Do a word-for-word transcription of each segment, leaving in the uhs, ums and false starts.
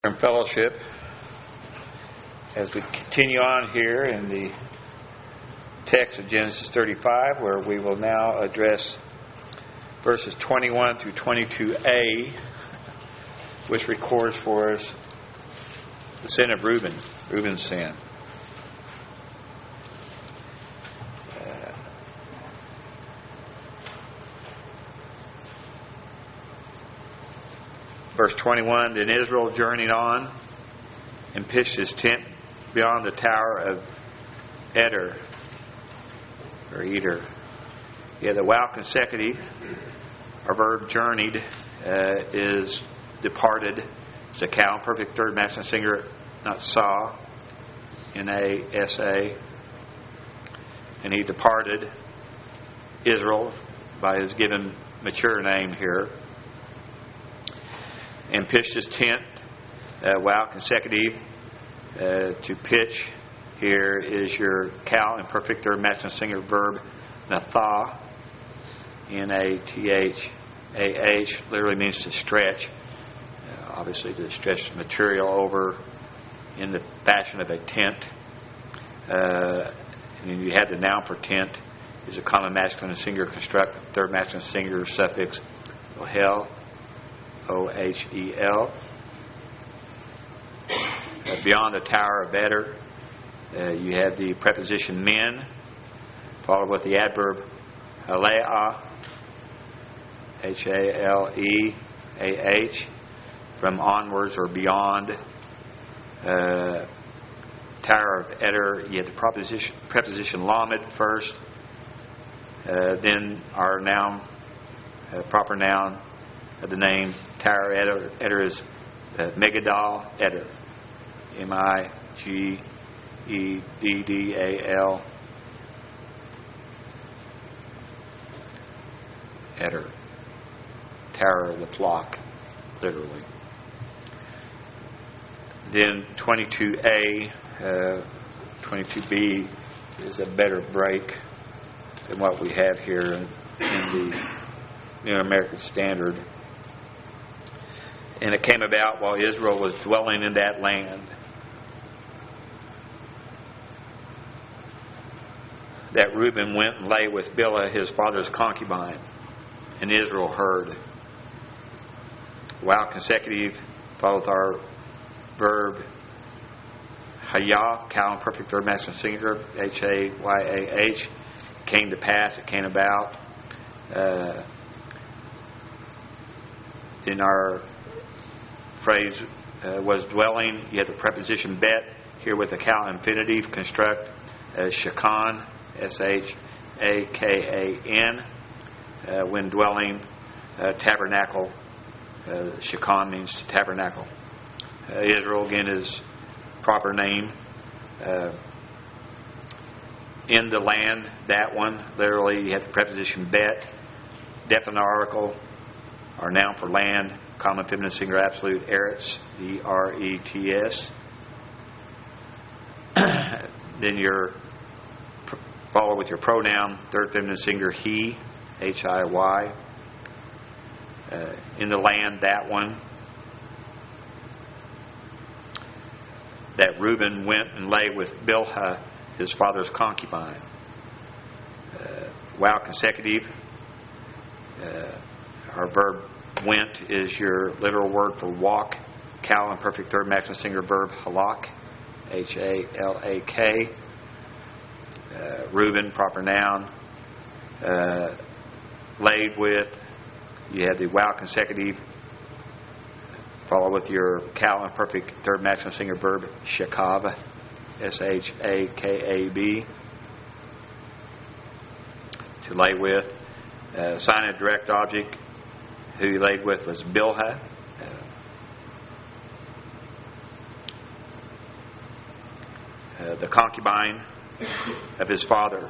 In fellowship, as we continue on here in the text of Genesis thirty-five, where we will now address verses twenty-one through twenty-two a, which records for us the sin of Reuben, Reuben's sin. Uh, verse twenty-one, Then Israel journeyed on and pitched his tent beyond the tower of Eder, or Eder. Yeah, the wow consecutive, our verb journeyed, uh, is departed. It's a cow, perfect third masculine singular, not saw, N A S A. And he departed Israel by his given mature name here, and pitched his tent, uh, wow consecutive, uh, to pitch here is your cow, imperfect third masculine singular verb, nathah, N A T H A H, literally means to stretch. Uh, obviously to stretch material over in the fashion of a tent. Uh, and you had the noun for tent is a common masculine and singular construct, third masculine singular suffix, ohel, O H E L. Uh, beyond the tower of Eder, uh, you have the preposition men, followed with the adverb haleah, H A L E A H, from onwards or beyond. Uh, tower of Eder, you have the preposition, preposition lamed first, uh, then our noun, uh, proper noun of the name Tower Eder. Eder is uh, Megadal Eder, M I G E D D A L, Eder, Tower of the Flock, literally. Then twenty-two a, uh, twenty-two b is a better break than what we have here in, in the New American Standard. And it came about while Israel was dwelling in that land that Reuben went and lay with Bilhah, his father's concubine, and Israel heard. Wow consecutive, followed with our verb hayah, cow, perfect third masculine singular, H A Y A H, came to pass, it came about. Uh, in our phrase uh, was dwelling, you have the preposition bet here with a cow infinitive construct as shakan, S H A K A N, uh, when dwelling, uh, tabernacle. Uh, shakan means to tabernacle. Uh, Israel again is proper name. Uh, in the land, that one, literally you have the preposition bet, definite article, or noun for land, common feminine singular absolute, eretz, E R E T S. Then your follow with your pronoun, third feminine singular, he, H I Y. Uh, in the land, that one. That Reuben went and lay with Bilhah, his father's concubine. Uh, wow consecutive. Uh, our verb went is your literal word for walk. Cow, imperfect third masculine singular verb, halak, H A L A K. Uh, Reuben, proper noun. Uh, laid with, you have the wow consecutive, follow with your cow, imperfect third masculine singular verb, shakav, S H A K A B, to lay with. Uh, sign a direct object, who he laid with was Bilhah. Uh, uh, the concubine of his father.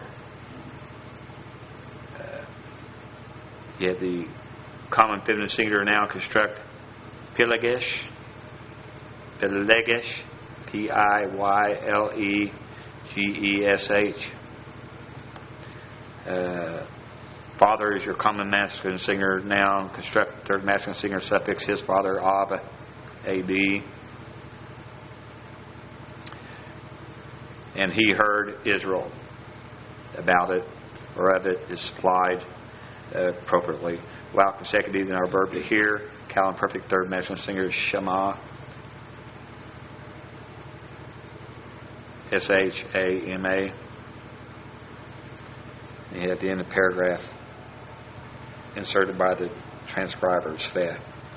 Uh, he had the common feminine singular noun construct Pilegesh, Pilegesh, P I Y L E G E S H. Uh, father is your common masculine singular noun construct third masculine singular suffix, his father, Ab, A B. and he heard Israel about it, or of it, is supplied uh, appropriately. While consecutive in our verb to hear, Cal imperfect third measurement singer is Shema. S H A M A. And at the end of the paragraph, inserted by the transcribers, Feh.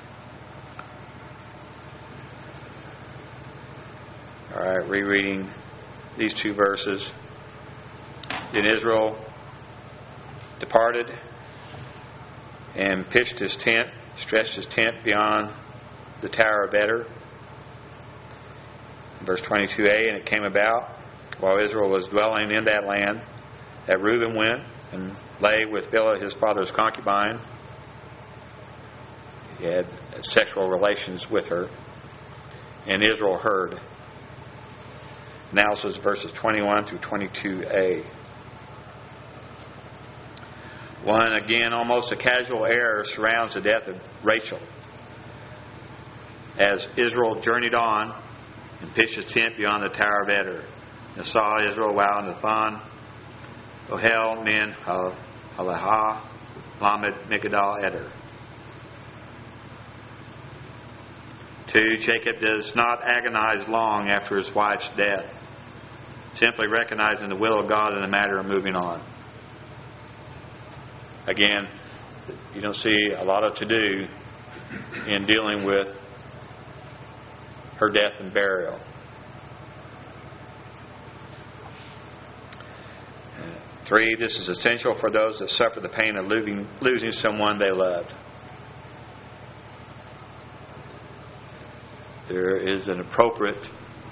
All right, rereading these two verses. Then Israel departed and pitched his tent, stretched his tent beyond the Tower of Eder. Verse twenty-two a, and it came about, while Israel was dwelling in that land, that Reuben went and lay with Bilhah his father's concubine. He had sexual relations with her, and Israel heard. Now this is verses twenty-one through twenty-two a. One, again, almost a casual error surrounds the death of Rachel. As Israel journeyed on and pitched his tent beyond the Tower of Eder, and saw Israel while in the Thon, Ohel, Min, Halaha, Lamed, Migdal, Eder. Two, Jacob does not agonize long after his wife's death, simply recognizing the will of God in the matter of moving on. Again, you don't see a lot of to-do in dealing with her death and burial. Three, this is essential for those that suffer the pain of losing, losing someone they loved. There is an appropriate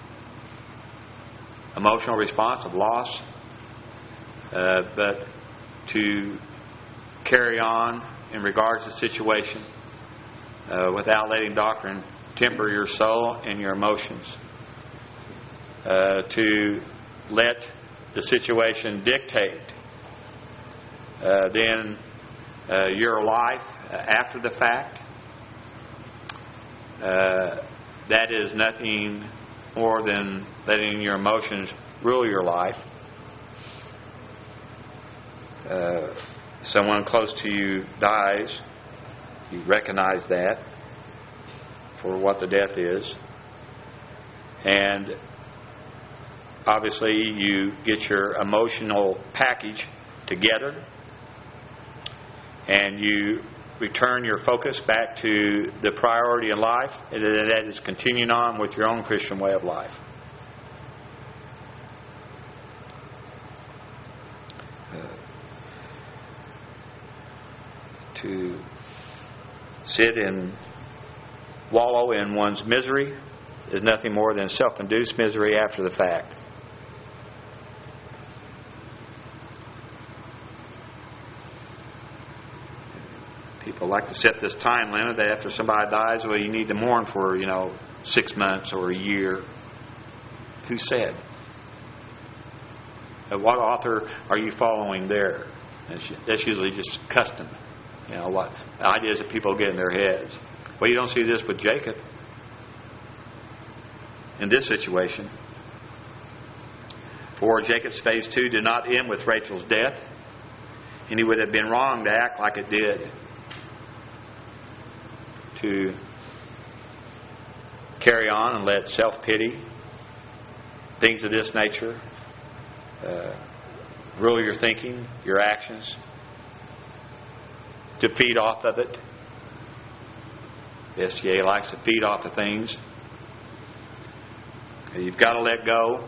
emotional response of loss, uh, but to carry on in regards to the situation uh, without letting doctrine temper your soul and your emotions. Uh, to let the situation dictate uh, then uh, your life after the fact. Uh, that is nothing more than letting your emotions rule your life. Uh, someone close to you dies, you recognize that for what the death is, and obviously you get your emotional package together and you return your focus back to the priority in life, and that is continuing on with your own Christian way of life. To sit and wallow in one's misery is nothing more than self-induced misery after the fact. People like to set this time limit that after somebody dies, well, you need to mourn for, you know, six months or a year. Who said? What author are you following there? That's usually just custom. You know, what ideas that people get in their heads. Well, you don't see this with Jacob. In this situation. For Jacob's phase two did not end with Rachel's death, and he would have been wrong to act like it did. To carry on and let self-pity, things of this nature, uh, rule your thinking, your actions, to feed off of it. The S T A likes to feed off of things. You've got to let go.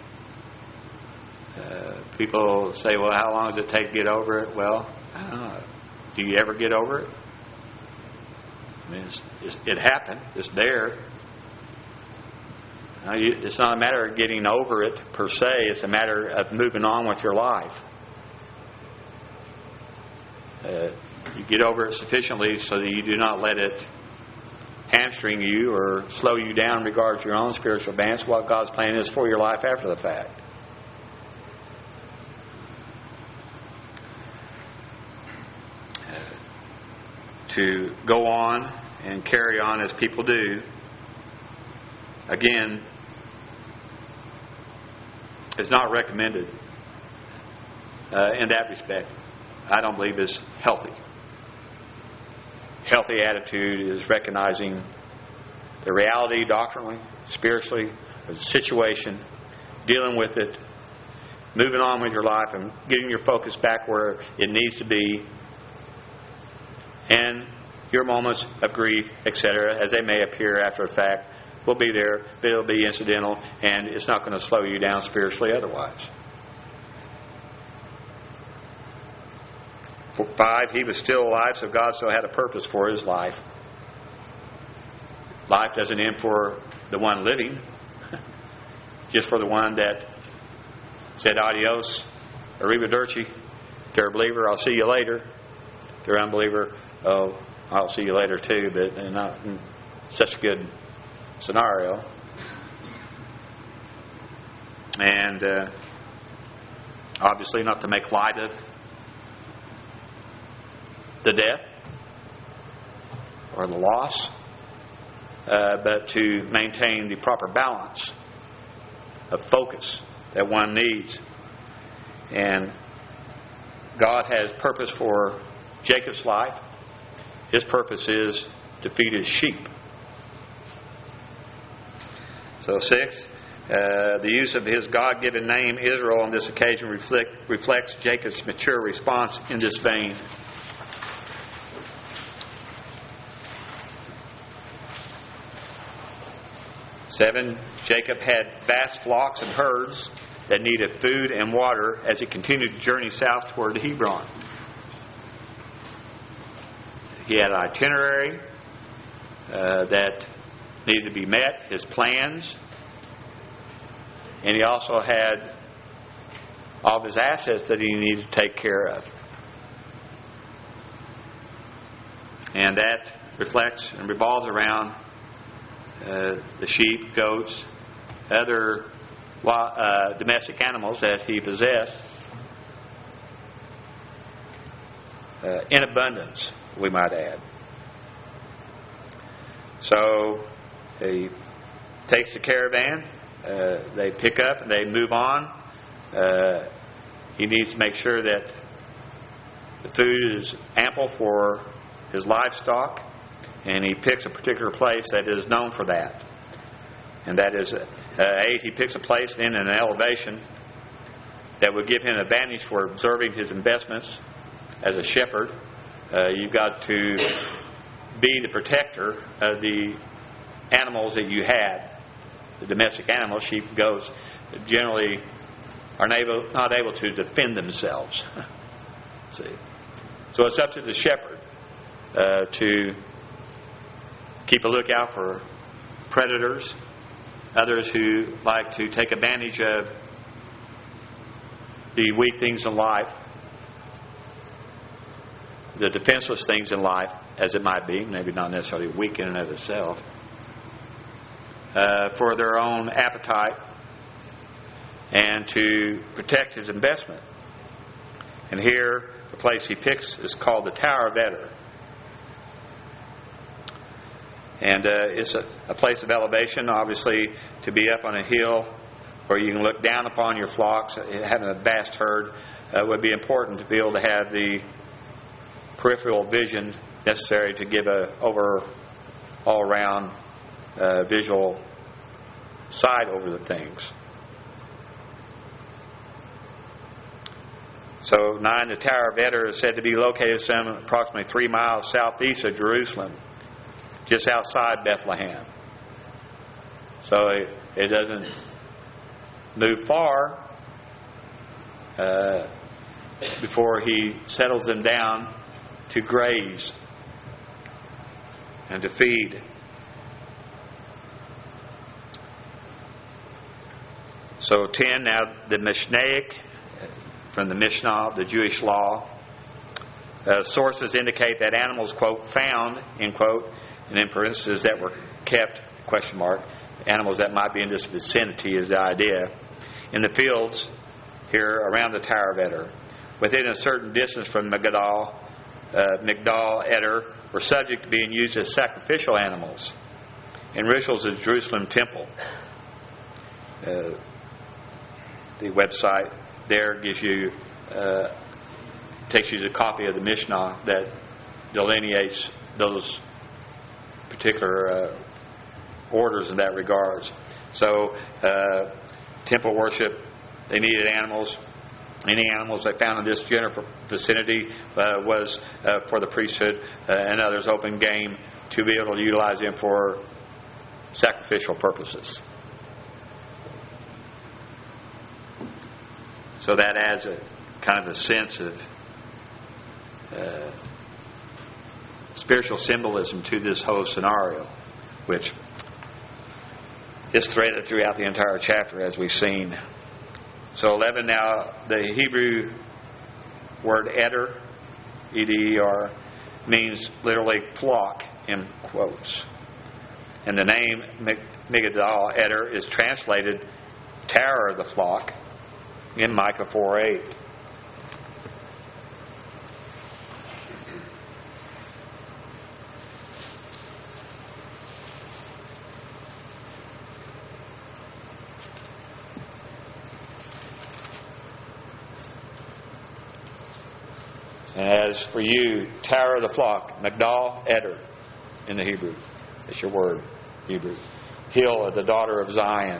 Uh, people say, well, how long does it take to get over it? Well, I don't know. Do you ever get over it? I mean, it's, it's, it happened. It's there. Now, you, it's not a matter of getting over it per se. It's a matter of moving on with your life. Uh, you get over it sufficiently so that you do not let it hamstring you or slow you down in regards to your own spiritual advance, what God's plan is for your life after the fact. To go on and carry on as people do, again, is not recommended uh, in that respect. I don't believe is healthy. Healthy attitude is recognizing the reality doctrinally, spiritually, of the situation, dealing with it, moving on with your life, and getting your focus back where it needs to be, and your moments of grief, et cetera, as they may appear after a fact, will be there, but it'll be incidental, and it's not going to slow you down spiritually otherwise. For five, he was still alive, so God still had a purpose for his life. Life doesn't end for the one living, just for the one that said adios, arrivederci. If they're a believer, I'll see you later. If they're an unbeliever, oh, I'll see you later too, but not in such a good scenario. And uh, obviously not to make light of the death or the loss, uh, but to maintain the proper balance of focus that one needs. And God has purpose for Jacob's life. His purpose is to feed his sheep. So six, uh, the use of his God-given name Israel on this occasion reflect, reflects Jacob's mature response in this vein. Seven, Jacob had vast flocks and herds that needed food and water as he continued to journey south toward Hebron. He had an itinerary uh, that needed to be met, his plans, and he also had all of his assets that he needed to take care of. And that reflects and revolves around uh, the sheep, goats, other uh, domestic animals that he possessed uh, in abundance, we might add. So he takes the caravan, uh, they pick up and they move on. Uh, he needs to make sure that the food is ample for his livestock, and he picks a particular place that is known for that. And that is, uh, eight, he picks a place in an elevation that would give him an advantage for observing his investments as a shepherd. Uh, you've got to be the protector of the animals that you had. The domestic animals, sheep, goats, generally are not able, not able to defend themselves. See, so it's up to the shepherd uh, to keep a lookout for predators, others who like to take advantage of the weak things in life, the defenseless things in life, as it might be, maybe not necessarily weak in and of itself, uh, for their own appetite and to protect his investment. And here, the place he picks is called the Tower of Eder. And uh, it's a, a place of elevation, obviously, to be up on a hill where you can look down upon your flocks. Having a vast herd uh, would be important to be able to have the peripheral vision necessary to give a over all around uh, visual sight over the things. So nine, the Tower of Eder is said to be located some approximately three miles southeast of Jerusalem, just outside Bethlehem. So it, it doesn't move far uh, before he settles them down to graze and to feed. So ten, now the Mishnaic, from the Mishnah, the Jewish law, uh, sources indicate that animals, quote, found, end quote, and in parentheses, that were kept, question mark, animals that might be in this vicinity is the idea, in the fields here around the Tower of Eder, within a certain distance from Migdal, uh, Migdal Eder, were subject to being used as sacrificial animals in rituals of the Jerusalem temple. Uh, the website there gives you, uh, takes you to a copy of the Mishnah that delineates those particular uh, orders in that regards. So, uh, temple worship, they needed animals. Any animals they found in this general vicinity uh, was uh, for the priesthood, uh, and others open game to be able to utilize them for sacrificial purposes. So that adds a kind of a sense of uh, spiritual symbolism to this whole scenario, which is threaded throughout the entire chapter, as we've seen. So eleven now, the Hebrew word eder, E D E R, means literally flock in quotes. And the name Migdal Eder is translated tower of the flock in Micah four eight. And as for you, tower of the flock, Migdal Eder in the Hebrew. That's your word, Hebrew. Hill of the daughter of Zion.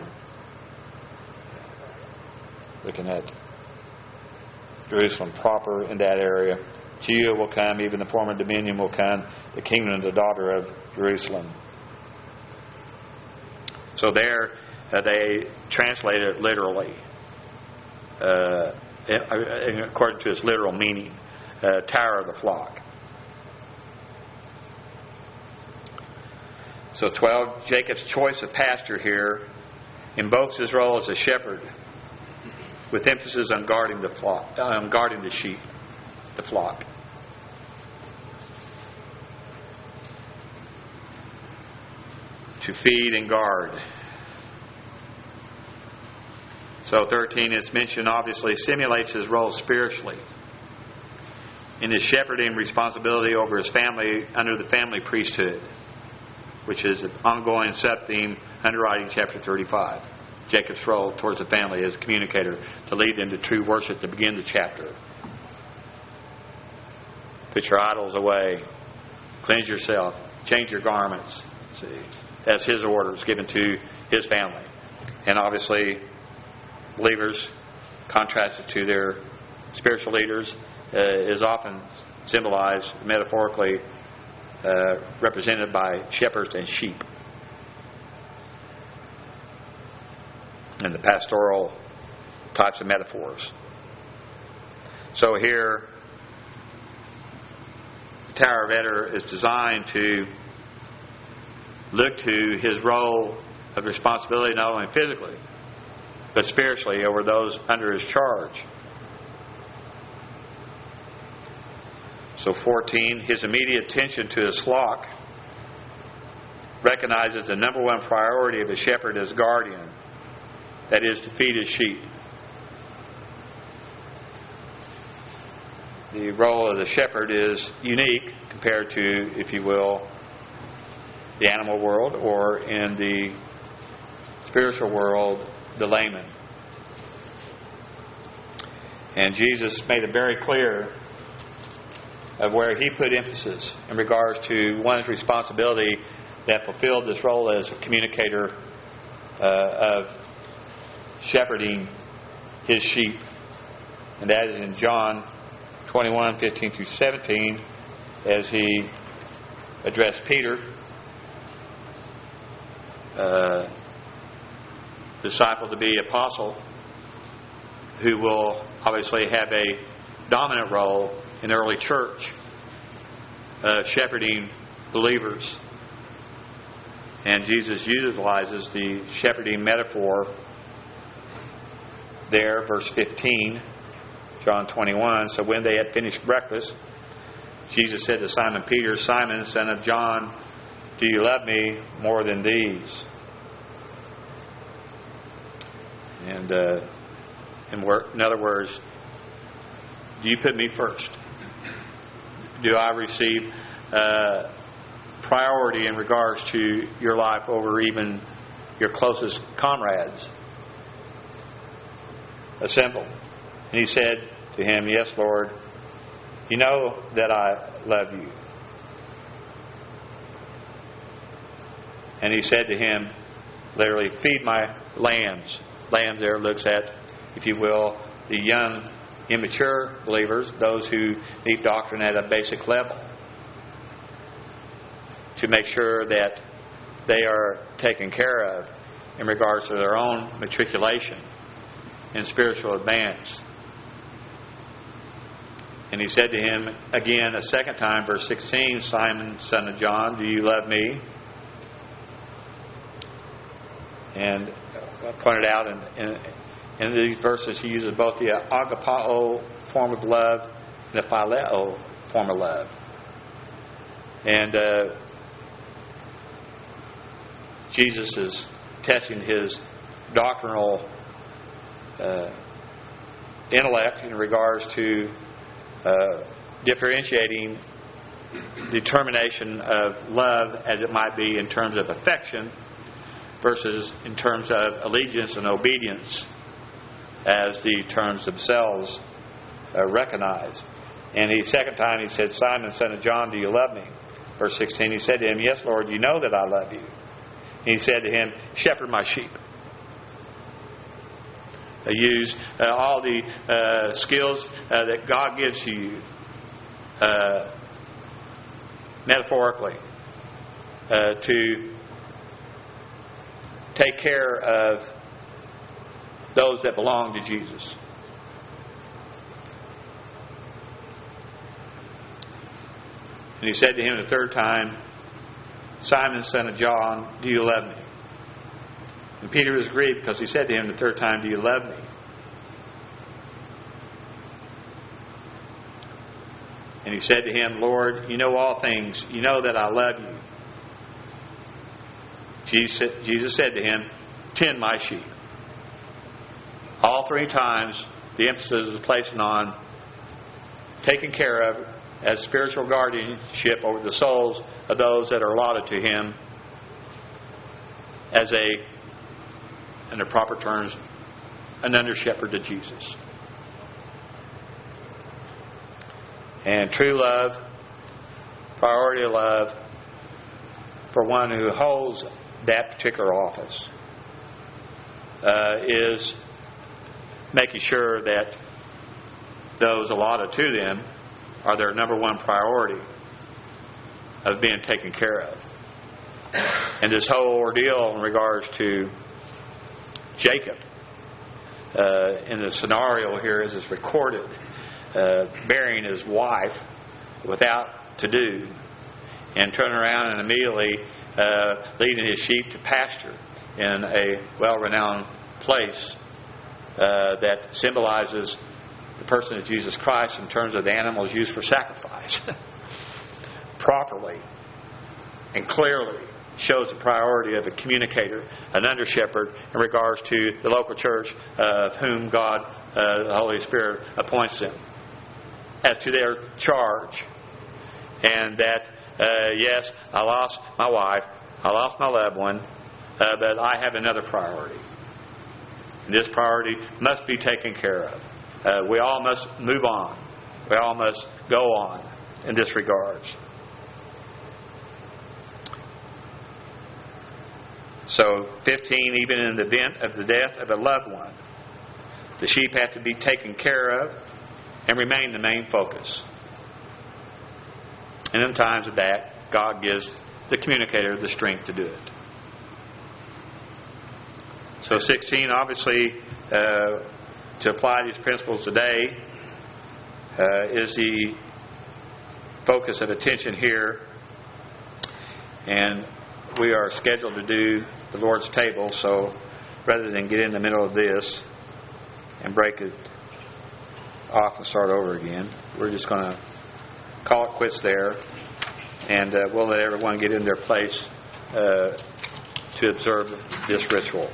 Looking at Jerusalem proper in that area. To you will come, even the former dominion will come, the kingdom of the daughter of Jerusalem. So there uh, they translate it literally, uh, in, according to its literal meaning. Uh, tower of the flock. So twelve, Jacob's choice of pasture here invokes his role as a shepherd, with emphasis on guarding the flock, um, guarding the sheep, the flock. To feed and guard. So thirteen, it's mentioned, obviously simulates his role spiritually in his shepherding responsibility over his family under the family priesthood, which is an ongoing sub-theme underwriting chapter thirty-five. Jacob's role towards the family as a communicator to lead them to true worship to begin the chapter. Put your idols away. Cleanse yourself. Change your garments. See, that's his orders given to his family. And obviously, believers contrasted to their spiritual leaders Uh, is often symbolized metaphorically, uh, represented by shepherds and sheep. And the pastoral types of metaphors. So here, the Tower of Eder is designed to look to his role of responsibility not only physically, but spiritually over those under his charge. So fourteen, his immediate attention to his flock recognizes the number one priority of a shepherd as guardian, that is to feed his sheep. The role of the shepherd is unique compared to, if you will, the animal world, or in the spiritual world, the layman. And Jesus made it very clear of where he put emphasis in regards to one's responsibility that fulfilled this role as a communicator uh, of shepherding his sheep. And that is in John twenty-one, fifteen through seventeen, as he addressed Peter, uh, disciple to be apostle, who will obviously have a dominant role in the early church, uh, shepherding believers. And Jesus utilizes the shepherding metaphor there, verse fifteen, John twenty-one. So when they had finished breakfast, Jesus said to Simon Peter, Simon, son of John, do you love me more than these? And uh, in, wor- in other words, do you put me first? Do I receive uh, priority in regards to your life over even your closest comrades? assembled. And he said to him, "Yes, Lord, you know that I love you." And he said to him, literally, "Feed my lambs." Lambs there looks at, if you will, the young, immature believers, those who need doctrine at a basic level, to make sure that they are taken care of in regards to their own matriculation and spiritual advance. And he said to him again a second time, verse sixteen, "Simon, son of John, do you love me?" And pointed out in, in, in these verses he uses both the agapao form of love and the phileo form of love. And uh, Jesus is testing his doctrinal uh, intellect in regards to uh, differentiating determination of love as it might be in terms of affection versus in terms of allegiance and obedience as the terms themselves uh, recognize. And the second time he said, "Simon, son of John, do you love me?" Verse sixteen, he said to him, "Yes, Lord, you know that I love you." And he said to him, "Shepherd my sheep." Uh, use uh, all the uh, skills uh, that God gives to you uh, metaphorically uh, to take care of those that belong to Jesus. And he said to him the third time, "Simon, son of John, do you love me?" And Peter was grieved because he said to him the third time, "Do you love me?" And he said to him, "Lord, you know all things. You know that I love you." Jesus, Jesus said to him, "Tend my sheep." All three times the emphasis is placed on taking care of as spiritual guardianship over the souls of those that are allotted to him as a, in their proper terms, an under shepherd to Jesus. And true love, priority of love for one who holds that particular office uh, is making sure that those allotted to them are their number one priority of being taken care of. And this whole ordeal in regards to Jacob uh, in the scenario here as it's recorded, uh, burying his wife without to do and turning around and immediately uh, leading his sheep to pasture in a well-renowned place uh, that symbolizes the person of Jesus Christ in terms of the animals used for sacrifice. Properly and clearly shows the priority of a communicator, an under shepherd in regards to the local church of whom God, uh, the Holy Spirit, appoints them as to their charge. And that, uh, yes, I lost my wife, I lost my loved one, uh, but I have another priority. And this priority must be taken care of. Uh, we all must move on. We all must go on in this regards. So, fifteen, even in the event of the death of a loved one, the sheep have to be taken care of and remain the main focus. And in times of that, God gives the communicator the strength to do it. So, sixteen, obviously, uh, to apply these principles today uh, is the focus of attention here. And we are scheduled to do the Lord's table, so rather than get in the middle of this and break it off and start over again, we're just going to call it quits there, and uh, we'll let everyone get in their place uh, to observe this ritual.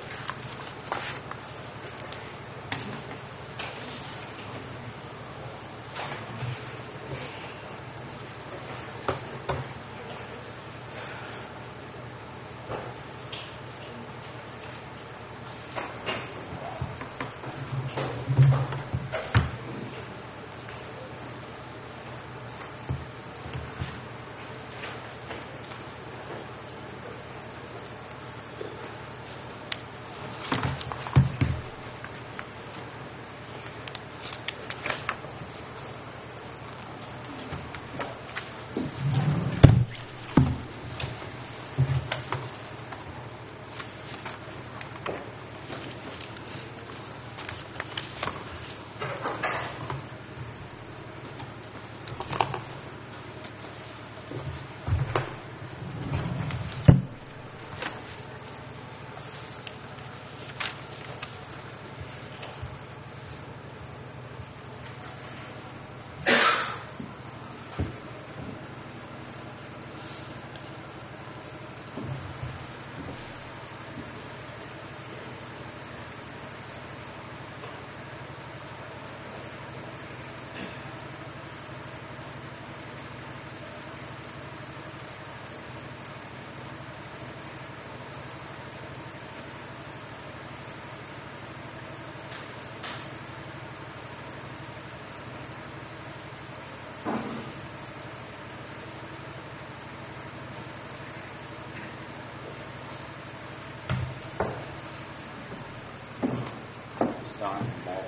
Don, back.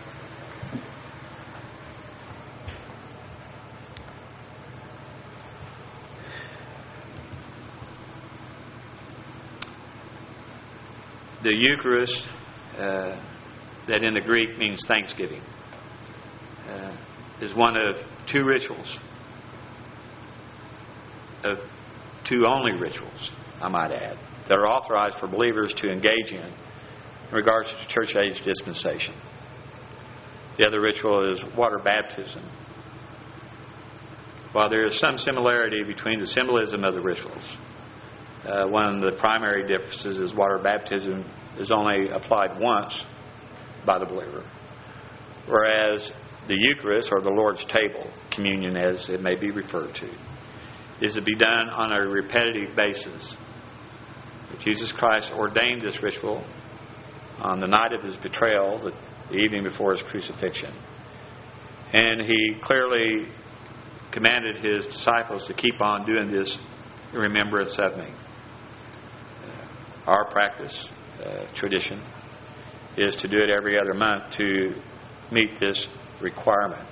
The Eucharist, uh, that in the Greek means thanksgiving, uh, is one of two rituals, of two only rituals, I might add, that are authorized for believers to engage in in regards to church age dispensation. The other ritual is water baptism. While there is some similarity between the symbolism of the rituals, uh, one of the primary differences is water baptism is only applied once by the believer, whereas the Eucharist, or the Lord's table, communion as it may be referred to, is to be done on a repetitive basis. Jesus Christ ordained this ritual on the night of his betrayal, the, the evening before his crucifixion. And he clearly commanded his disciples to keep on doing this in remembrance of me. Uh, our practice, uh, tradition, is to do it every other month to meet this requirement.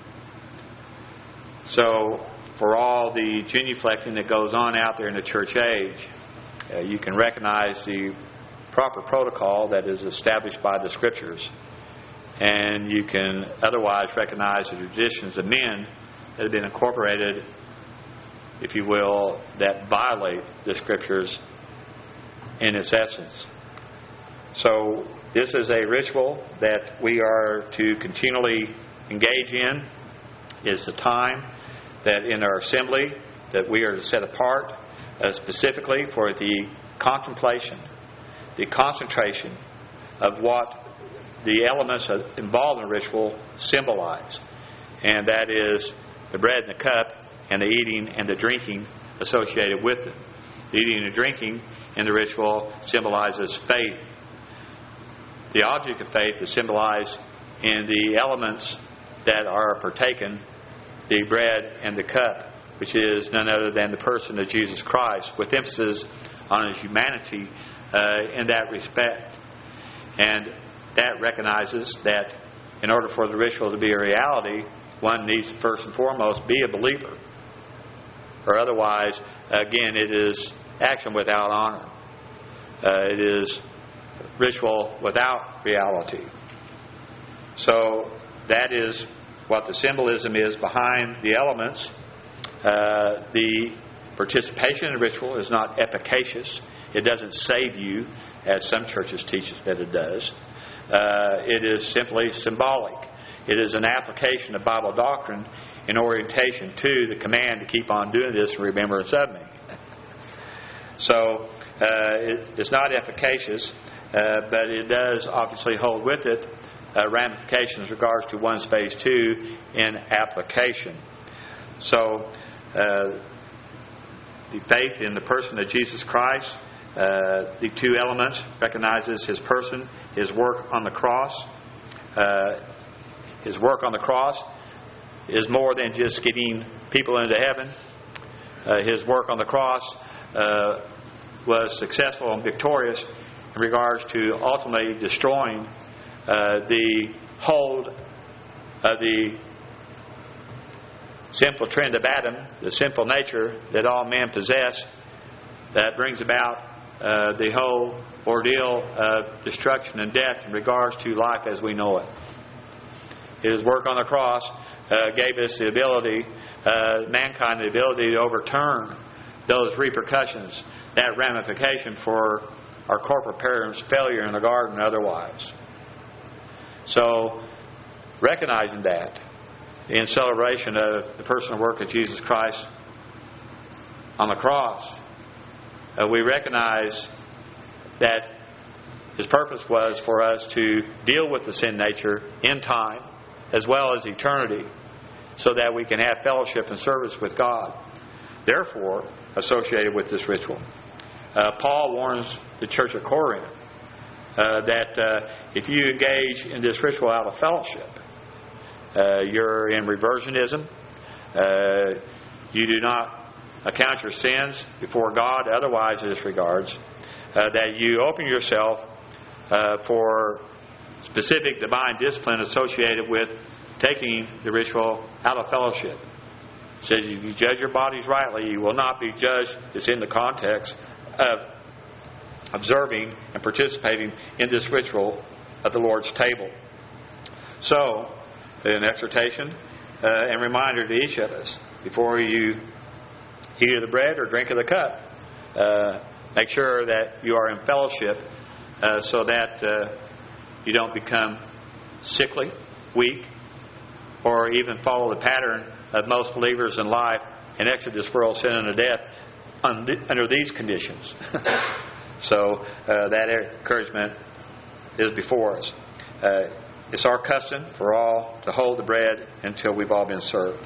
So, for all the genuflecting that goes on out there in the church age, uh, you can recognize the proper protocol that is established by the Scriptures, and you can otherwise recognize the traditions of men that have been incorporated, if you will, that violate the Scriptures in its essence. So this is a ritual that we are to continually engage in. Is the time that in our assembly that we are to set apart uh, specifically for the contemplation, the concentration of what the elements involved in the ritual symbolize. And that is the bread and the cup and the eating and the drinking associated with it. The eating and drinking in the ritual symbolizes faith. The object of faith is symbolized in the elements that are partaken, the bread and the cup, which is none other than the person of Jesus Christ, with emphasis on his humanity uh, in that respect. And that recognizes that in order for the ritual to be a reality, one needs to first and foremost be a believer. Or otherwise, again, it is action without honor. Uh, it is ritual without reality. So that is what the symbolism is behind the elements. Uh, the participation in the ritual is not efficacious. It doesn't save you, as some churches teach us that it does. Uh, it is simply symbolic. It is an application of Bible doctrine in orientation to the command to keep on doing this in remembrance of me. So uh, it, it's not efficacious, uh, but it does obviously hold with it uh, ramifications in regards to one's phase two in application. So uh, the faith in the person of Jesus Christ, uh, the two elements, recognizes his person, his work on the cross. Uh, his work on the cross is more than just getting people into heaven. Uh, his work on the cross uh, was successful and victorious in regards to ultimately destroying uh, the hold of the sinful trend of Adam, the sinful nature that all men possess, that brings about uh, the whole ordeal of destruction and death in regards to life as we know it. His work on the cross uh, gave us the ability, uh, mankind, the ability to overturn those repercussions, that ramification for our corporate parents' failure in the garden otherwise. So, recognizing that, in celebration of the personal work of Jesus Christ on the cross, uh, we recognize that his purpose was for us to deal with the sin nature in time as well as eternity, so that we can have fellowship and service with God. Therefore, associated with this ritual, uh, Paul warns the church of Corinth uh, that uh, if you engage in this ritual out of fellowship, uh, you're in reversionism. Uh, you do not account your sins before God, otherwise in this regards, uh, that you open yourself uh, for specific divine discipline associated with taking the ritual out of fellowship. It says if you judge your bodies rightly, you will not be judged. It's in the context of observing and participating in this ritual of the Lord's table. So, an exhortation uh, and reminder to each of us, before you eat of the bread or drink of the cup, uh, make sure that you are in fellowship uh, so that uh, you don't become sickly, weak, or even follow the pattern of most believers in life and exit this world sin unto death under these conditions. So uh, that encouragement is before us. Uh, it's our custom for all to hold the bread until we've all been served.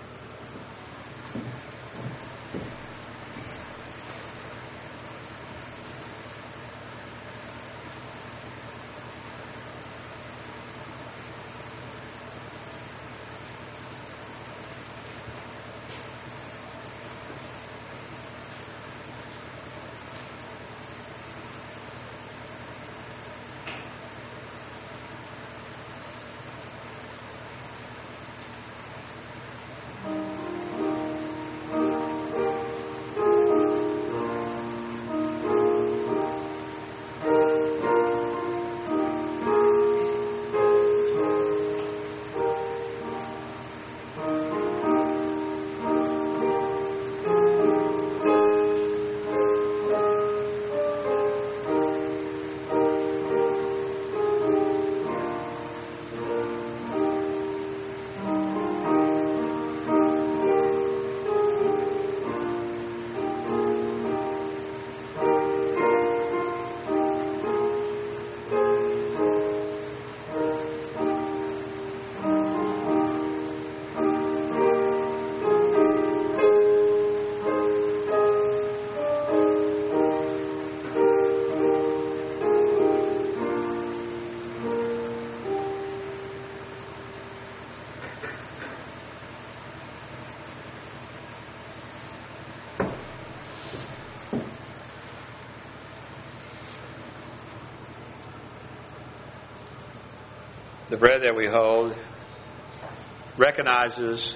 The bread that we hold recognizes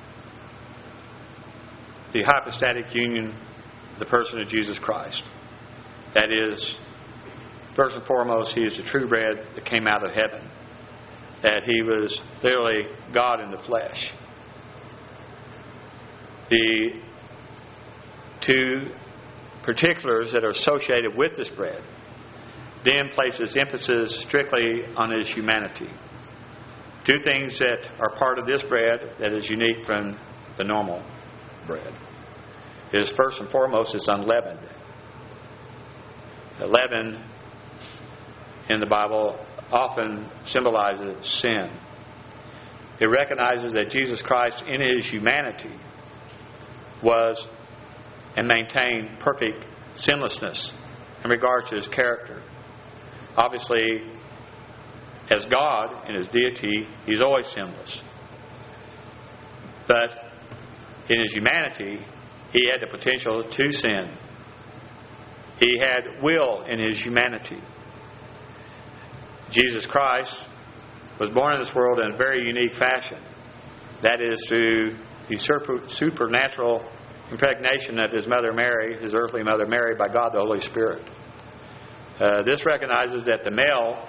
the hypostatic union of the person of Jesus Christ. That is, first and foremost, He is the true bread that came out of heaven. That He was literally God in the flesh. The two particulars that are associated with this bread then places emphasis strictly on His humanity. Two things that are part of this bread that is unique from the normal bread is, first and foremost, it's unleavened. The leaven in the Bible often symbolizes sin. It recognizes that Jesus Christ in His humanity was and maintained perfect sinlessness in regard to His character. Obviously, as God in His deity, He's always sinless. But in His humanity, He had the potential to sin. He had will in His humanity. Jesus Christ was born in this world in a very unique fashion. That is through the super, supernatural impregnation of His mother Mary, His earthly mother Mary, by God the Holy Spirit. Uh, this recognizes that the male,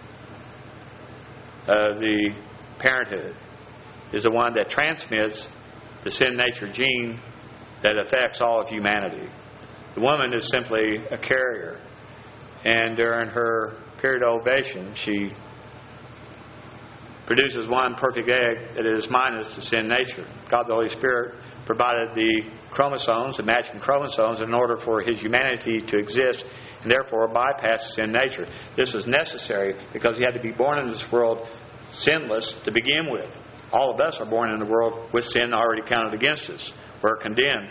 uh, the parenthood, is the one that transmits the sin nature gene that affects all of humanity. The woman is simply a carrier. And during her period of ovulation, she produces one perfect egg that is minus the sin nature. God the Holy Spirit provided the chromosomes, the matching chromosomes, in order for His humanity to exist and therefore bypass sin nature. This was necessary because He had to be born in this world sinless to begin with. All of us are born in the world with sin already counted against us. We're condemned.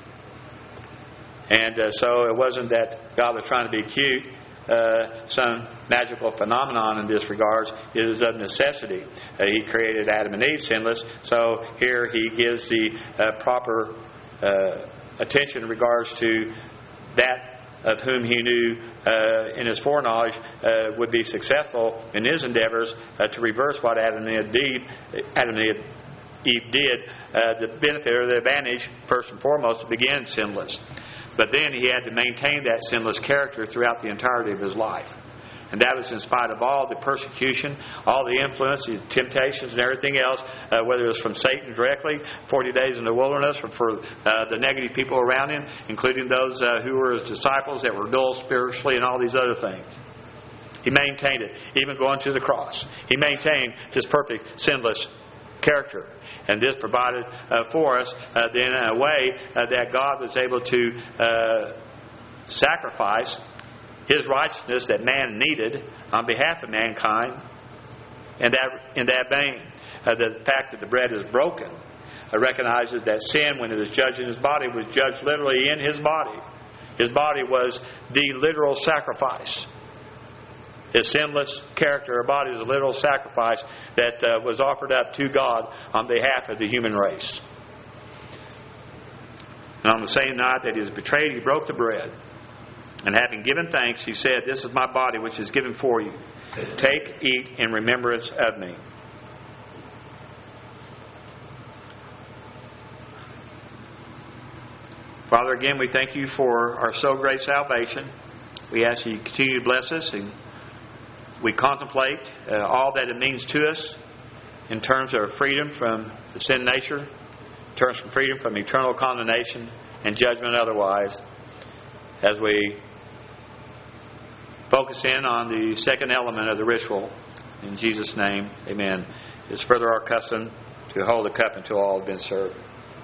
And uh, so it wasn't that God was trying to be cute, uh, some magical phenomenon in this regards. It is of necessity. Uh, he created Adam and Eve sinless, so here He gives the uh, proper uh, attention in regards to that of whom he knew uh, in his foreknowledge uh, would be successful in his endeavors uh, to reverse what Adam and Eve did, Adam and Eve did uh, the benefit or the advantage, first and foremost, to begin sinless. But then he had to maintain that sinless character throughout the entirety of his life. And that was in spite of all the persecution, all the influence, the temptations and everything else, uh, whether it was from Satan directly, forty days in the wilderness, or for uh, the negative people around him, including those uh, who were his disciples that were dull spiritually and all these other things. He maintained it, even going to the cross. He maintained his perfect, sinless character. And this provided uh, for us uh, then in a way uh, that God was able to uh, sacrifice His righteousness that man needed on behalf of mankind. And that in that vein, uh, the fact that the bread is broken uh, recognizes that sin, when it was judged in His body, was judged literally in His body. His body was the literal sacrifice. His sinless character or body is a literal sacrifice that uh, was offered up to God on behalf of the human race. And on the same night that He was betrayed, He broke the bread. And having given thanks, He said, "This is my body which is given for you. Take, eat in remembrance of me." Father, again, we thank You for our so great salvation. We ask You to continue to bless us, and we contemplate uh, all that it means to us in terms of freedom from the sin nature, in terms of freedom from eternal condemnation and judgment otherwise, as we focus in on the second element of the ritual. In Jesus' name, amen. It's further our custom to hold the cup until all have been served.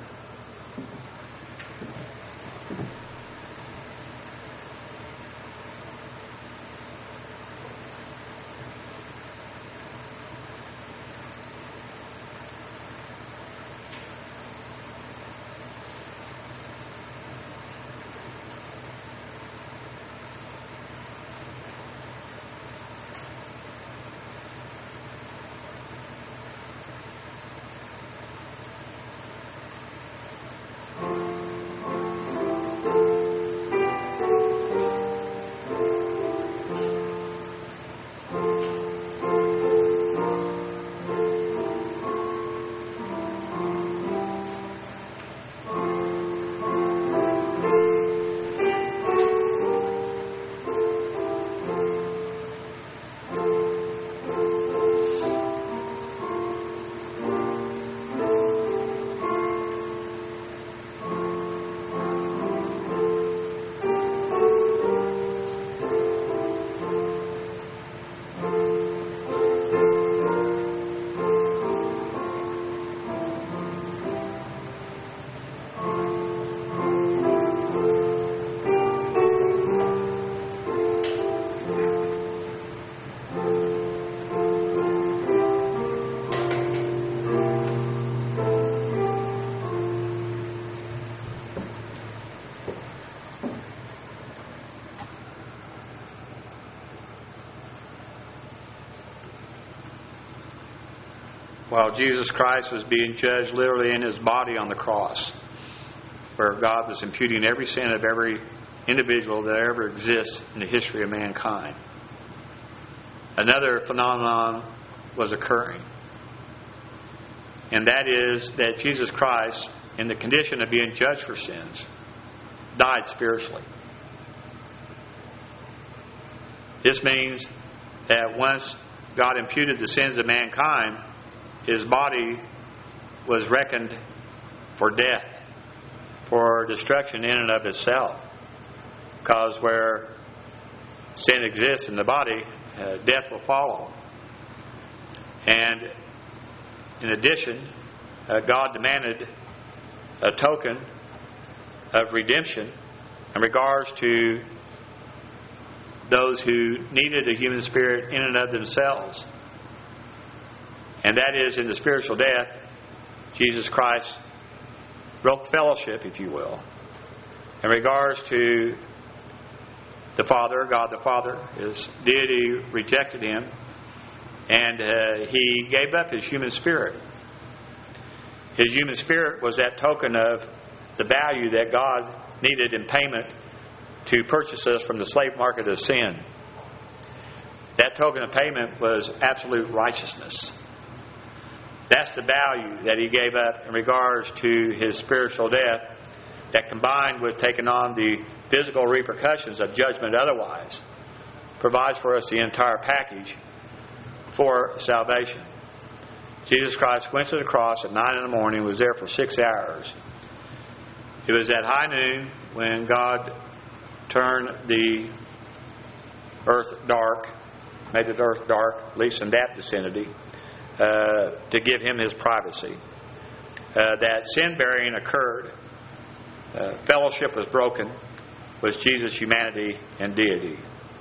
While Jesus Christ was being judged literally in His body on the cross, where God was imputing every sin of every individual that ever exists in the history of mankind, another phenomenon was occurring. And that is that Jesus Christ, in the condition of being judged for sins, died spiritually. This means that once God imputed the sins of mankind, His body was reckoned for death, for destruction in and of itself. Because where sin exists in the body, uh, death will follow. And in addition, uh, God demanded a token of redemption in regards to those who needed a human spirit in and of themselves. And that is, in the spiritual death, Jesus Christ broke fellowship, if you will, in regards to the Father. God the Father, His deity rejected Him, and uh, He gave up His human spirit. His human spirit was that token of the value that God needed in payment to purchase us from the slave market of sin. That token of payment was absolute righteousness. That's the value that He gave up in regards to His spiritual death, that combined with taking on the physical repercussions of judgment otherwise, provides for us the entire package for salvation. Jesus Christ went to the cross at nine in the morning, was there for six hours. It was at high noon when God turned the earth dark, made the earth dark, at least in that vicinity, uh, to give Him His privacy. Uh, that sin-bearing occurred. Uh, fellowship was broken with Jesus' humanity and deity.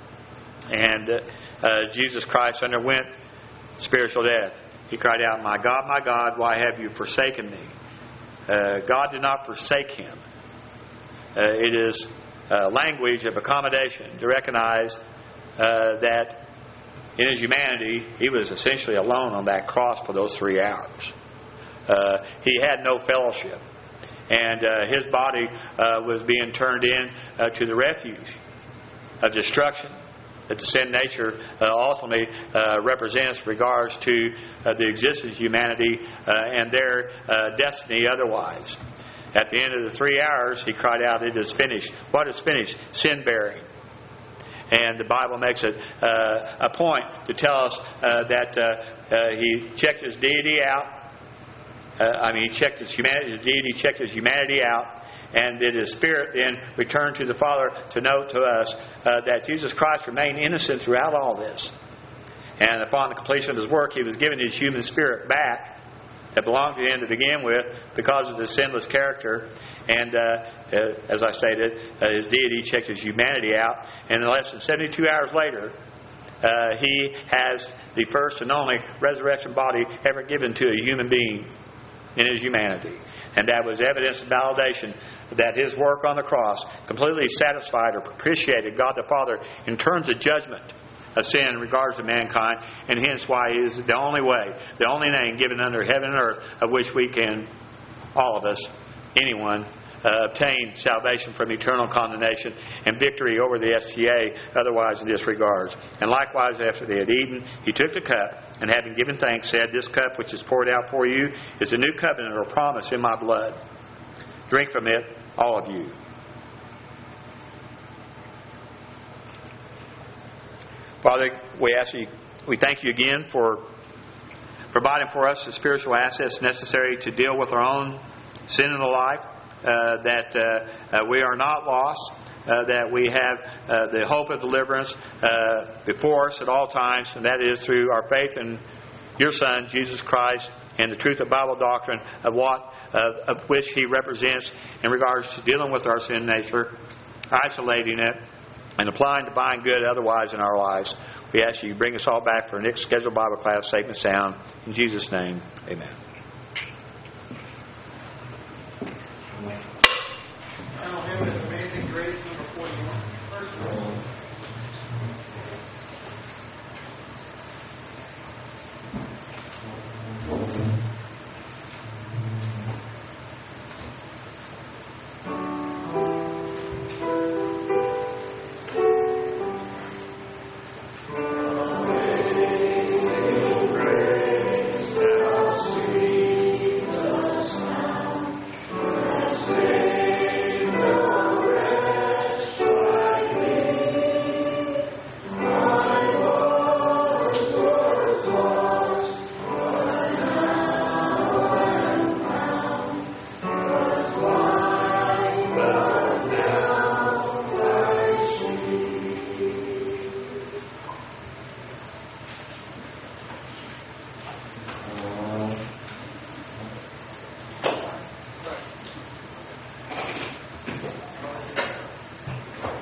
And uh, uh, Jesus Christ underwent spiritual death. He cried out, "My God, my God, why have you forsaken me?" Uh, God did not forsake Him. Uh, it is uh, language of accommodation to recognize uh, that in His humanity, He was essentially alone on that cross for those three hours. Uh, he had no fellowship. And uh, His body uh, was being turned in uh, to the refuge of destruction that the sin nature uh, ultimately uh, represents, regards to uh, the existence of humanity uh, and their uh, destiny otherwise. At the end of the three hours, He cried out, "It is finished." What is finished? Sin bearing. And the Bible makes it uh, a point to tell us uh, that uh, uh, He checked His deity out. Uh, I mean, He checked His humanity, His deity, checked His humanity out. And that His Spirit then returned to the Father to note to us uh, that Jesus Christ remained innocent throughout all this. And upon the completion of His work, He was given His human spirit back that belonged to Him to begin with because of His sinless character. And uh, uh, as I stated, uh, His deity checked His humanity out. And in less than seventy-two hours later, uh, He has the first and only resurrection body ever given to a human being in His humanity. And that was evidence and validation that His work on the cross completely satisfied or propitiated God the Father in terms of judgment of sin in regards to mankind, and hence why He is the only way, the only name given under heaven and earth of which we can, all of us, anyone, uh, obtain salvation from eternal condemnation and victory over the S T A otherwise disregards. And likewise, after they had eaten, He took the cup, and having given thanks, said, "This cup which is poured out for you is a new covenant or promise in my blood. Drink from it, all of you." Father, we ask you, we thank You again for providing for us the spiritual assets necessary to deal with our own sin in the life, uh, that uh, uh, we are not lost, uh, that we have uh, the hope of deliverance uh, before us at all times, and that is through our faith in Your Son, Jesus Christ, and the truth of Bible doctrine of what uh, of which He represents in regards to dealing with our sin nature, isolating it, and applying divine good otherwise in our lives. We ask You to bring us all back for our next scheduled Bible class, safe and sound. In Jesus' name, amen.